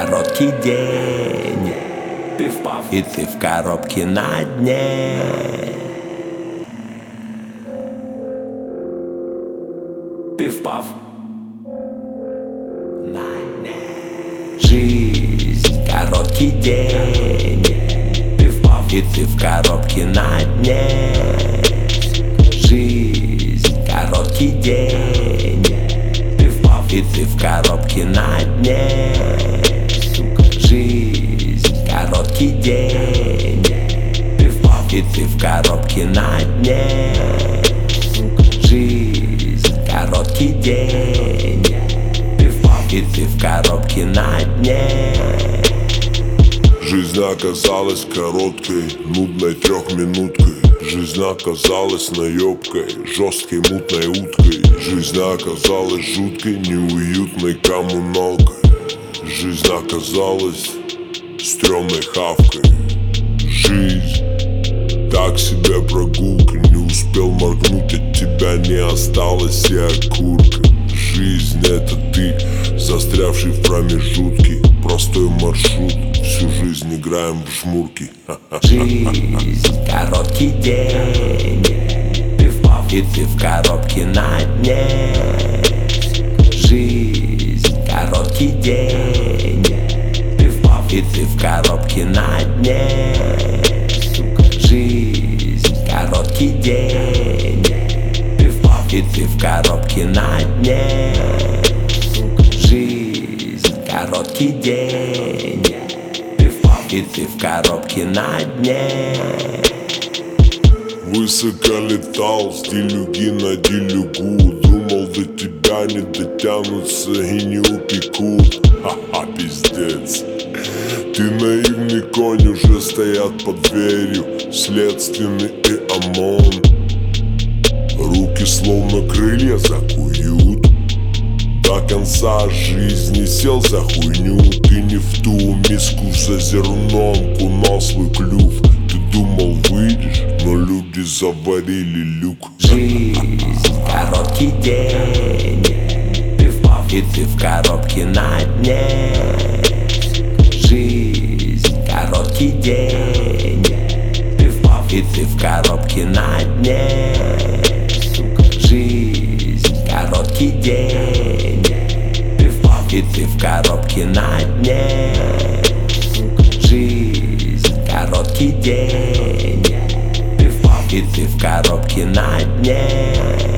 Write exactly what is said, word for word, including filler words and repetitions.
короткий день, ты впав, и ты в коробке на дне. Ты впав на дне. Жизнь короткий день, ты впав, и ты в коробке на дне. Жизнь короткий день, ты впав, и ты в коробке на дне. Жизнь короткий день, ты впав, и ты в коробке на дне. Жизнь короткий день, ты впав, и ты в коробке на дне. Жизнь оказалась короткой, нудной трехминуткой. Жизнь оказалась наебкой, жесткой мутной уткой. Жизнь оказалась жуткой, неуютной коммуналкой. Жизнь оказалась стрёмной хавкой. Жизнь так себе прогулка, не успел моргнуть, от тебя не осталось и окурка. Жизнь — это ты, застрявший в промежутке. Простой маршрут, всю жизнь играем в жмурки. Жизнь короткий день, ты впав, и ты в коробке на дне. Жизнь короткий день, ты впав, и ты в коробке на дне. Жизнь короткий день, ты впав, и ты в коробке на дне. Жизнь короткий день, ты впав, и ты в коробке на дне. Высоко летал с делюги на делюгу. Думал, до тебя не дотянутся и не упекут. Ха-ха, пиздец. Ты наивный конь, уже стоят под дверью следственный и ОМОН. Руки словно крылья закуют. До конца жизни сел за хуйню. Ты не в ту миску за зерном кунал свой клюв. Ты думал, выйдешь, но люди заварили люк. Жизнь короткий день, ты впав, и ты в коробке на дне. Жизнь короткий день, ты впав, и ты в коробке на дне. Жизнь короткий день, ты впав, и ты в коробке на дне. Жизнь короткий день, ты впав, и ты в коробке на дне.